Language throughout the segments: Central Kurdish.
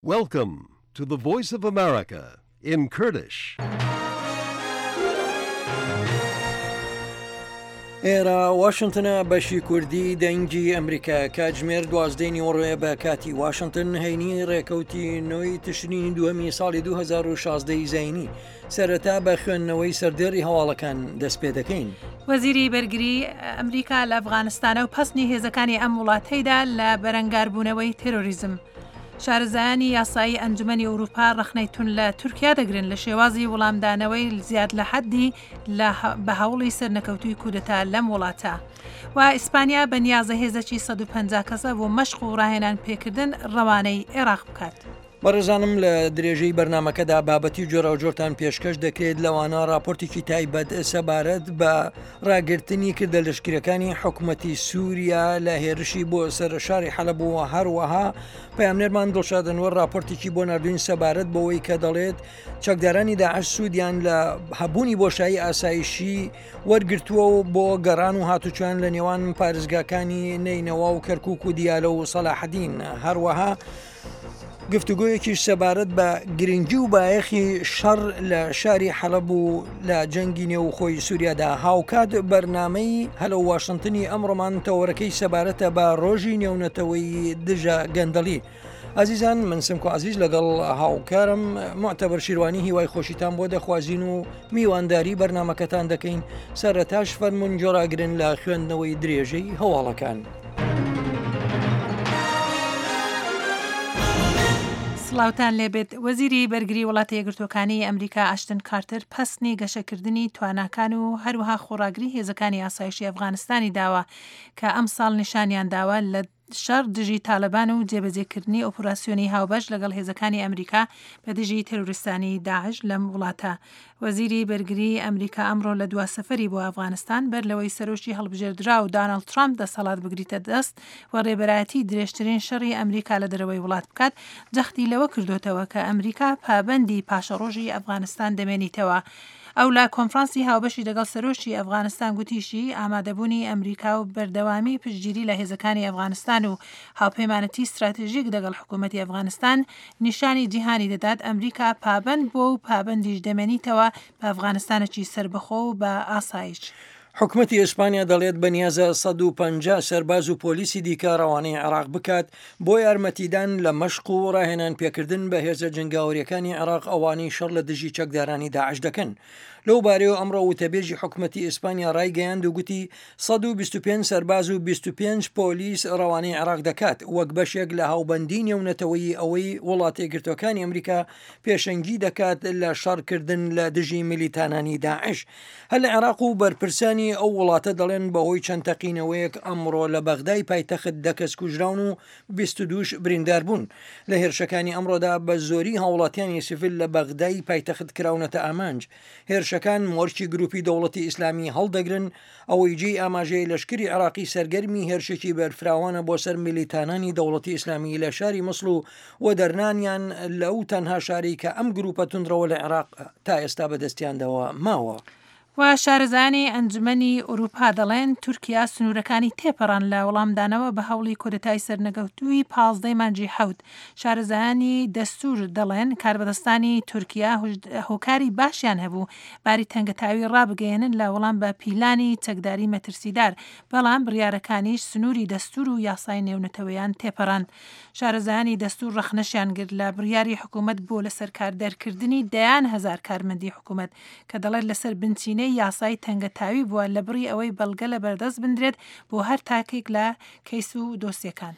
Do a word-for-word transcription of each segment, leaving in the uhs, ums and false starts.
Welcome to the Voice of America in Kurdish. ئێرە واشنتنە بەشی کوردی دەنگی ئەمریکا کاتژمێر دوازدەی نیوەڕۆیە بە کاتی واشنتن هەینی ڕێکەوتی نۆی تشرینی دووەمی ساڵی دوو هەزار و شازدەی زەینی سەرەتا بە خوێندنەوەی سەردێڕی هەواڵەکان دەست پێ دەکەین. وەزیری بەرگری ئەمریکا لە ئەفغانستانە و پەسنی هێزەکانی ئەم وڵاتەیدا لە بەرەنگاربوونەوەی تێرۆریزم. شارەزایانی یاسایی ئەنجومەنی ئەوروپا ڕەخنەی تون لە تورکیا دەگرن لە شێوازی وەڵامدانەوەی زیاد لە حەدی بە هەوڵی سەرنەکەوتوی کودەتا لەم وڵاتە. و ئیسپانیا بە نیازە هێزەکی سەد و پەنجا کەسە بۆ مەشق و ڕاهێنان پێکردن ڕەوانەی عێراق بکات. بەڕێزانم لە درێژەی بەرنمەکەدا بابەتی جۆرە و جۆرتان پێشکەش دەکرێت لەوانە راپۆرتێکی تایبەت سەبارەت بە ڕاگررتنی کردە لەشکرەکانی حکوومەتی سووریا لە هێرشی بۆ سەر شاری حەلەب بووە هەروەها پەیامنێرمان دڵشادنەوە راپۆرتێکی بۆ نردوین سەبارەت بەوەی کە دەڵێت چەکدارانی داعش سوودیان لە هەبوونی بۆشایی ئاسایشی وەرگرتووە و بۆ گەڕان و هاتوچوان لە نێوان پارێزگاکانی نینەوە و کەرکووک و دیالە و سەلاحەدین. هەروەها گفتوگۆیەکیش سەبارەت بە گرنگی و بایەخی شەڕ لە شاری حەلەب و لە جەنگی نێو خۆی سووریادا هاوکات بەرنامەی هەلە واشنتنی ئەمڕۆمان تەوەرەکەی سەبارەتە بە ڕۆژی نێونەتەوەی دژە گەندەڵی. ئازیزان من سمکۆ عزیز لەگەڵ هاوکارم معتەبەر شیروانی هیوای خۆشیتان بۆ دەخوازین و میوانداری بەرنمەکەتان دەکەین. سەرەتاش فەرمون جۆراگرن لە خوێندنەوەی درێژەی هەواڵەکان. سڵاوتان لێبێت. وەزیری بەرگری وڵاتە یەکگرتووەکانی ئەمریکا ئاشتن کارتر پەسنی گەشەکردنی تواناکان و هەروەها خۆڕاگری هێزەکانی ئاسایشی ئەفغانستانی داوە کە ئەم ساڵ نیشانیان داوە لە شەڕ دژی تالەبان و جێبەجێکردنی ئۆپۆراسیۆنی هاوبەش لەگەڵ هێزەکانی ئەمریکا بە دژی تێرۆریستانی داعش لەم وڵاتە. وەزیری بەرگری ئەمریکا ئەمڕۆ لە دوا سەفەری بۆ ئەفغانستان بەر لەوەی سەرۆشی هەڵبژێردرا و داناڵد ترامپ دەسەڵات بگریتە دەست و ڕێبەرایەتی درێژترین شەڕی ئەمریکا لە دەرەوەی وڵات بکات جەختی لەوە کردوتەوە کە ئەمریکا پابەندی پاشەڕۆژی ئەفغانستان دەمێنیتەوە. ئەو لە کۆنفرانسی هاوبەشی لەگەڵ سەرۆشی ئەفغانستان گوتیشی ئامادەبوونی ئەمریکا و بەردەوامی پشتگیری لە هێزەکانی ئەفغانستان و هاوپەیمانەتی استراتێژیک لەگەڵ حکوومەتی ئەفغانستان نیشانی جیهانی دەدات ئەمریکا پابەند بۆ و پابەندیش دەمێنیتەوە بە ئەفغانستانێکی سربەخۆ و بە ئاسایش. حکوومەتی ئیسپانیا دەڵێت بەنیازە سەد و پەنجا سەرباز و پۆلیسی دیکە ڕەوانەی عێراق بکات بۆ یارمەتیدان لە مەشق و ڕاهێنان پێکردن بە هێزە جنگاوریەکانی عێراق ئەوانەی شەڕ لە دژی چەکدارانی داعش دەکەن. لەو بارەیەوە ئەمڕۆ وتەبێژی حکوومەتی ئیسپانیا ڕایگەیاند و گوتی سەد و بیست و پێنج سەرباز و بیست و پێنج پۆلیس ڕەوانەی عێراق دەکات وەک بەشێک لە هاوبەندی نێونەتەوەی ئەوەی وڵاتە یەکگرتووەکانی ئەمریکا پێشەنگی دەکات لە شەڕکردن لە دژی میلیتانانی داعش. هەر لە عێراق و بەرپرسانی ئەو وڵاتە دەڵێن بەهۆی چەند تەقینەوەیەک ئەمڕۆ لە بەغدای پایتەخت دەکەس کوژراون و بیست و دووش بریندار بوون. لە هێرشەکانی ئەمڕۆدا بە زۆری هاوڵاتیانی سیڤیل لە بەغدای پایتەخت کراونەتە ئامانج. هێرشەکان مۆرچی گروپی دەوڵەتی ئیسلامی هەڵدەگرن ئەوەی جێی ئاماژەی لەشکری عێراقی سەرگەرمی هێرشێکی بەرفراوانە بۆ سەر میلیتانانی دەوڵەتی ئیسلامی لە شاری مەسڵ و وەدەرنانیان لەو تەنها شاری کە ئەم گروپە توندرەوە لە عێراق تا ئێستا بەدەستیاندەوە ماوە. و شارەزایانی ئەنجومەنی ئەوروپا دەڵێن تورکیا سنوورەکانی تێپەڕان لە وەڵامدانەوە بە هەوڵی کودەتای سەرنەگەوتووی پازدەی مانجی حەوت. شارەزایانی دەستور دەڵێن کاربەدەستانی تورکیا هۆکاری باشیان هەبوو باری تەنگەتاوی ڕابگەێنن لە وەڵام بە پیلانی چەکداری مەترسیدار، بەڵام بڕیارەکانیش سنووری دەستور و یاسای نێونەتەوەیان تێپەڕاند. شارەزایانی دەستور ڕەخنەشیان گرت لە بڕیاری حکوومەت بۆ لەسەر کاردەرکردنی دەیان هەزار کارمەندی حکوومەت کە دەڵێت لەسەر بنچینە یاسای تەنگەتاوی بووە لە بڕی ئەوەی بەڵگە لە بەردەست بندرێت بۆ هەر تاکێک لە کەیس و دۆسیەکان.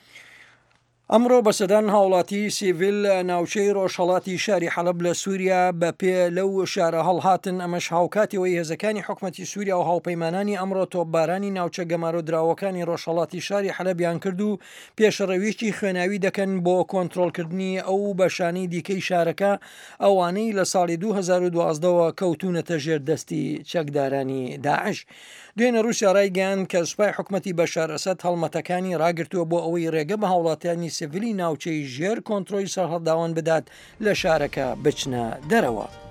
ئەمڕۆ بەسەدان هاوڵاتی سیڤیل ناوچەی ڕۆژهەڵاتی شاری حەلەب لە سووریا بە پێ لەو شارە هەڵهاتن. ئەمەش هاوکاتیەوەی هێزەکانی حکوومەتی سووریا و هاوپەیمانانی ئەمڕۆ تۆپبارانی ناوچە گەمارۆدراوەکانی ڕۆژهەڵاتی شاری حەلەبیان کرد و پێشەڕەویەکی خوێناوی دەکەن بۆ کۆنتڕۆڵکردنی ئەو بەشانەی دیکەی شارەکە ئەوانەی لە ساڵی دوو هەزار و دوازدەوە کەوتونەتە ژێر دەستی چەکدارانی داعش. دوێنە رووسیا ڕایگەیاند کە سوپای حکوومەتی بەشار ئەسەد هەڵمەتەکانی ڕاگرتووە بۆ ئەوەی ڕێگە بە هاوڵاتیانی سیڤیلی ناوچەی ژێر کۆنتڕۆلی سەرهەڵداوان بدات لە شارەکە بچنە دەرەوە.